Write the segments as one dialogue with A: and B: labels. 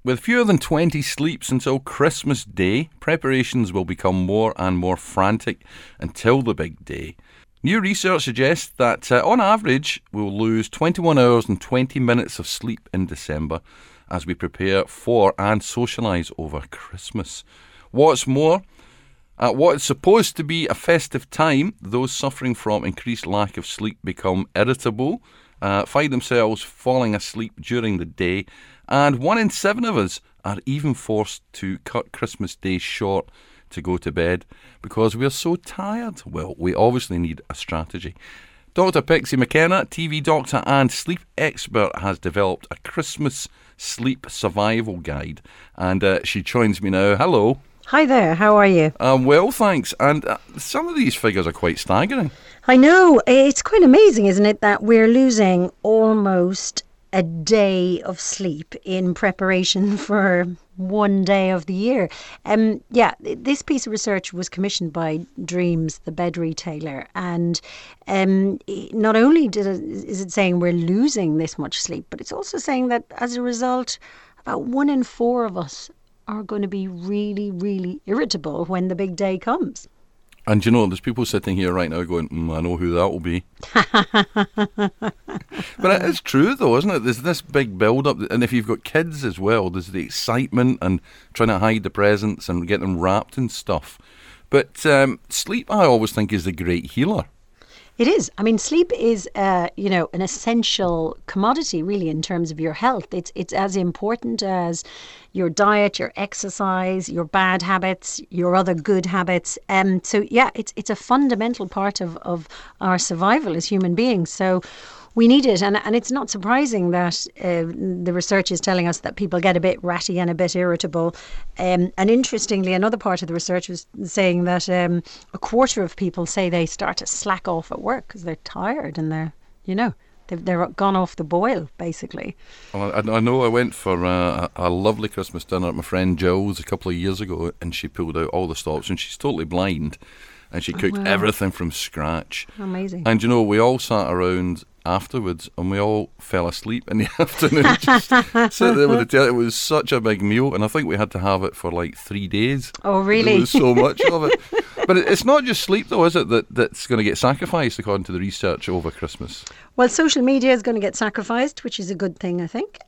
A: With fewer than 20 sleeps until Christmas Day, preparations will become more and more frantic until the big day. New research suggests that on average we'll lose 21 hours and 20 minutes of sleep in December as we prepare for and socialise over Christmas. What's more, at what is supposed to be a festive time, those suffering from increased lack of sleep become irritable, find themselves falling asleep during the day, and 1 in 7 of us are even forced to cut Christmas Day short to go to bed because we are so tired. Well, we obviously need a strategy. Dr. Pixie McKenna, TV doctor and sleep expert, has developed a Christmas sleep survival guide, and she joins me now. Hello.
B: Hi there, how are you?
A: Well, thanks. And some of these figures are quite staggering.
B: I know, it's quite amazing, isn't it, that we're losing almost a day of sleep in preparation for one day of the year. This piece of research was commissioned by Dreams, the bed retailer, and not only is it saying we're losing this much sleep, but it's also saying that as a result, about 1 in 4 of us are going to be really, really irritable when the big day comes.
A: And you know, there's people sitting here right now going, I know who that will be. But it is true though, isn't it? There's this big build-up, and if you've got kids as well, there's the excitement and trying to hide the presents and get them wrapped and stuff. But sleep, I always think, is the great healer.
B: It is. I mean, sleep is, an essential commodity, really, in terms of your health. It's as important as your diet, your exercise, your bad habits, your other good habits. It's a fundamental part of our survival as human beings. So we need it. And it's not surprising that the research is telling us that people get a bit ratty and a bit irritable. And interestingly, another part of the research was saying that a quarter of people say they start to slack off at work because they're tired and they're gone off the boil, basically.
A: Well, I know I went for a lovely Christmas dinner at my friend Jill's a couple of years ago, and she pulled out all the stops, and she's totally blind, and she cooked everything from scratch.
B: Amazing.
A: And we all sat around afterwards and we all fell asleep in the afternoon. Just sit there with the telly. It was such a big meal, and I think we had to have it for like 3 days.
B: Oh, really?
A: There was so much of it. But it's not just sleep though, is it, that's going to get sacrificed according to the research over Christmas?
B: Well, social media is going to get sacrificed, which is a good thing, I think.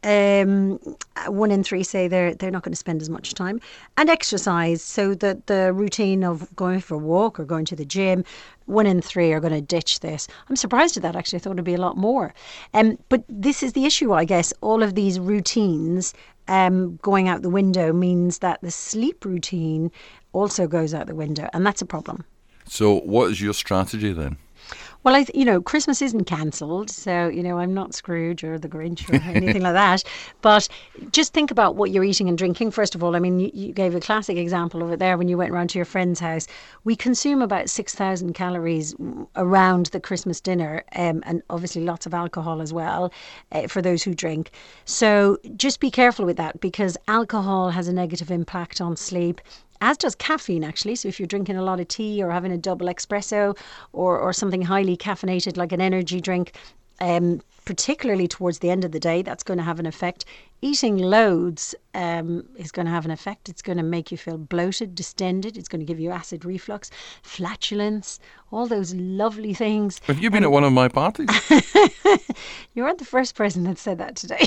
B: 1 in 3 say they're not going to spend as much time. And exercise, so that the routine of going for a walk or going to the gym, 1 in 3 are going to ditch this. I'm surprised at that, actually. I thought it'd be a lot more. But this is the issue, I guess. All of these routines going out the window means that the sleep routine also goes out the window, and that's a problem.
A: So what is your strategy then?
B: Well, Christmas isn't cancelled, so, I'm not Scrooge or the Grinch or anything like that. But just think about what you're eating and drinking. First of all, I mean, you gave a classic example of it there when you went round to your friend's house. We consume about 6,000 calories around the Christmas dinner, and obviously lots of alcohol as well for those who drink. So just be careful with that, because alcohol has a negative impact on sleep, as does caffeine, actually. So if you're drinking a lot of tea or having a double espresso or something highly caffeinated like an energy drink, particularly towards the end of the day, that's going to have an effect. Eating loads is going to have an effect. It's going to make you feel bloated, distended. It's going to give you acid reflux, flatulence, all those lovely things.
A: Have you been at one of my parties?
B: You aren't the first person that said that today.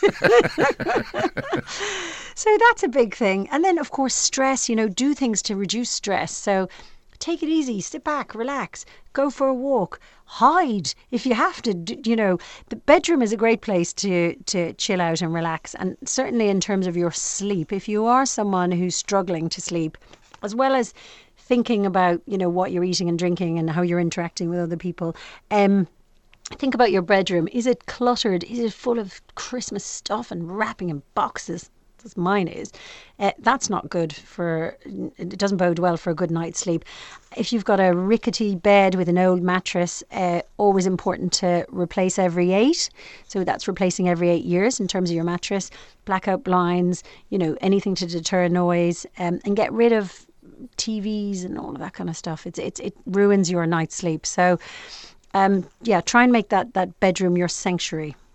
B: So that's a big thing. And then, of course, stress, do things to reduce stress. So take it easy, sit back, relax, go for a walk, hide if you have to. The bedroom is a great place to chill out and relax. And certainly in terms of your sleep, if you are someone who's struggling to sleep, as well as thinking about, what you're eating and drinking and how you're interacting with other people, think about your bedroom. Is it cluttered? Is it full of Christmas stuff and wrapping in boxes? As mine is. That's not good it doesn't bode well for a good night's sleep. If you've got a rickety bed with an old mattress, always important to replace every 8. So that's replacing every 8 years in terms of your mattress. Blackout blinds, anything to deter noise, and get rid of TVs and all of that kind of stuff. It ruins your night's sleep. So try and make that bedroom your sanctuary.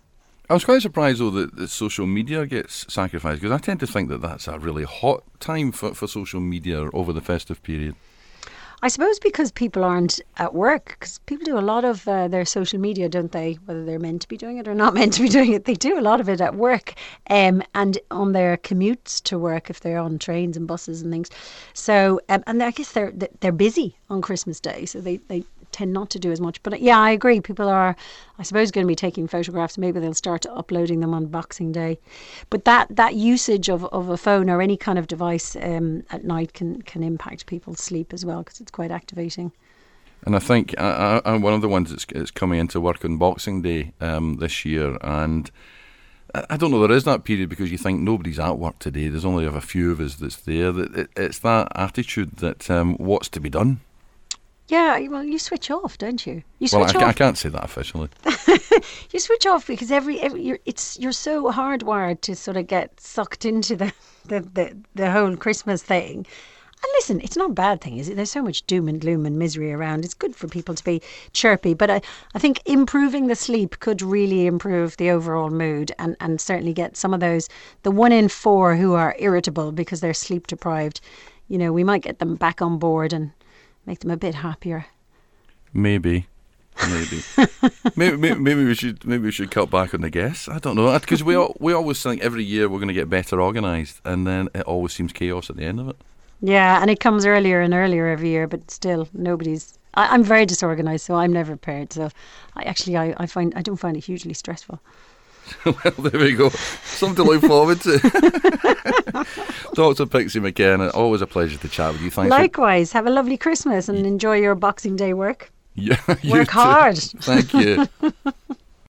A: I was quite surprised, though, that social media gets sacrificed, because I tend to think that that's a really hot time for social media over the festive period.
B: I suppose because people aren't at work, because people do a lot of their social media, don't they? Whether they're meant to be doing it or not meant to be doing it, they do a lot of it at work, and on their commutes to work if they're on trains and buses and things. So, and I guess they're busy on Christmas Day, so they tend not to do as much. But yeah, I agree. People are, I suppose, going to be taking photographs. Maybe they'll start uploading them on Boxing Day. But that usage of a phone or any kind of device at night can impact people's sleep as well, because it's quite activating.
A: And I think I'm one of the ones that's coming into work on Boxing Day this year, and I don't know, there is that period because you think nobody's at work today. There's only a few of us that's there. It's that attitude that what's to be done.
B: Yeah, well, you switch off, don't you?
A: I can't say that officially.
B: You switch off because you're so hardwired to sort of get sucked into the whole Christmas thing. And listen, it's not a bad thing, is it? There's so much doom and gloom and misery around. It's good for people to be chirpy. But I think improving the sleep could really improve the overall mood and certainly get some of those, the 1 in 4 who are irritable because they're sleep deprived, we might get them back on board and make them a bit happier.
A: Maybe. maybe we should cut back on the guests. I don't know, because we always think every year we're going to get better organised, and then it always seems chaos at the end of it.
B: Yeah, and it comes earlier and earlier every year, but still nobody's. I'm very disorganised, so I'm never prepared. So I don't find it hugely stressful.
A: Well, there we go. Something to look forward to. Dr. Pixie McKenna, always a pleasure to chat with you. Thanks.
B: Likewise. Have a lovely Christmas and enjoy your Boxing Day work.
A: Yeah,
B: work hard.
A: Thank you.